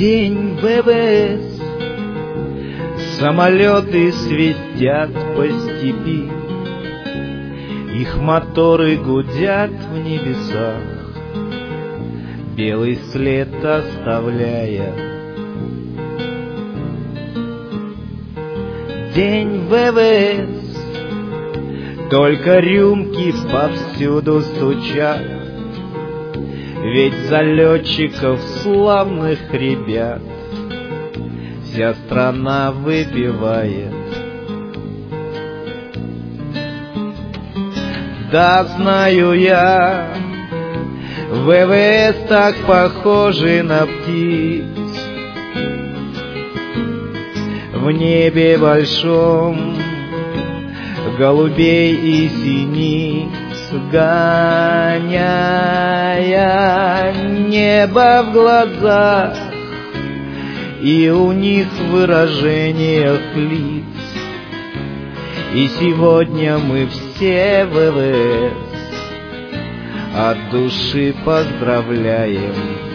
День ВВС. Самолеты свистят по степи, их моторы гудят в небесах, белый след оставляя. День ВВС. Только рюмки повсюду стучат, ведь за летчиков славных ребят вся страна выпивает. Да, знаю я, ВВС так похожи на птиц. В небе большом голубей и синиц, гоняя небо в глазах, и у них в выражениях лиц. И сегодня мы все ВВС от души поздравляем.